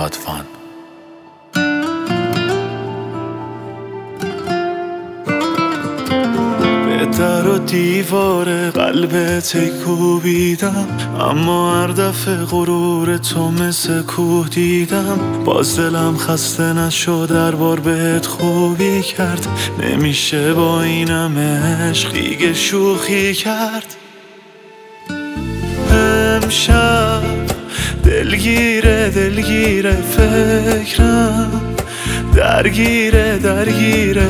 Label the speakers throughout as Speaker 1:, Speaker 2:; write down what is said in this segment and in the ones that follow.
Speaker 1: رادوان. به در و دیوار قلبت کوبیدم، اما هر دفعه غرور تو مثل کوه دیدم. باز دلم خسته نشد هر بار بهت خوبی کرد، نمیشه با این همه عشق دیگه شوخی کرد. امشب دلگیره فکرم، درگیره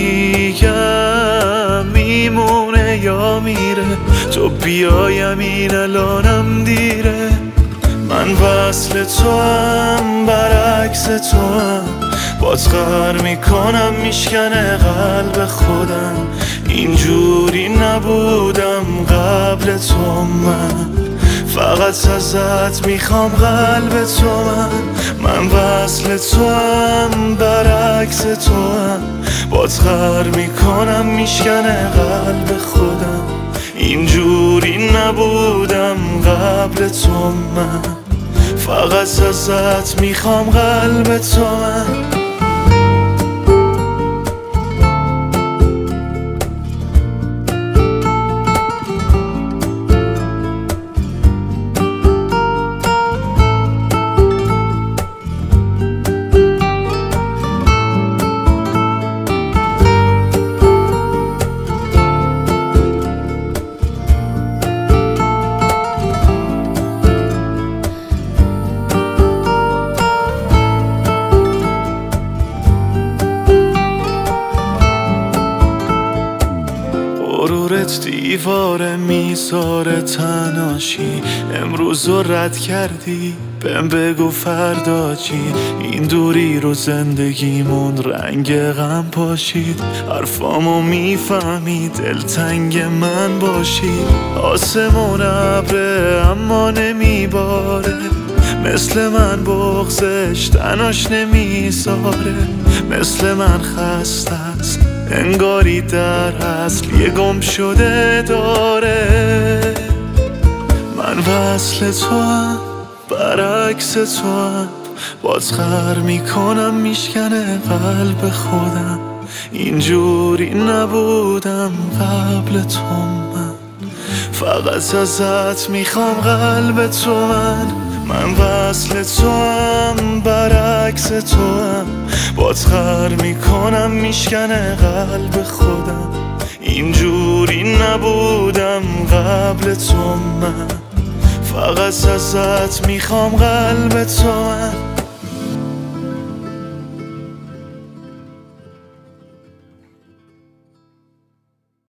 Speaker 1: میگم میمونه یا میره، تو بیایم این الانم دیره. من وصل تو هم برعکس تو هم، باز غر میکنم میشکنه قلب خودم. اینجوری نبودم قبل تو، من فقط ازت میخوام قلب تو. من وصل تو هم برعکس تو هم، باز غر میکنم میشکنه قلب خودم. اینجوری نبودم قبل تو، من فقط ازت میخوام قلب تو. غرورت دیواره میذاره تناشی، امروز رو رد کردی بهم بگو فردا چی. این دوری رو زندگیمون رنگ غم پاشید، حرفامو میفهمی دلتنگ من باشی. آسمون ابره اما نمیباره، مثل من بغضش تناش نمیذاره. مثل من خسته است انگاری در اصل یه گم شده داره. من وصل تو هم برعکس تو هم، باز غر میکنم میشکنه قلب خودم. اینجوری نبودم قبل تو، من فقط ازت میخوام قلب تو. من وصل تو هم برعکس تو هم، باز غر میکنم میشکنه قلب خودم. اینجوری نبودم قبل تو، من فقط ازت میخوام قلب تو.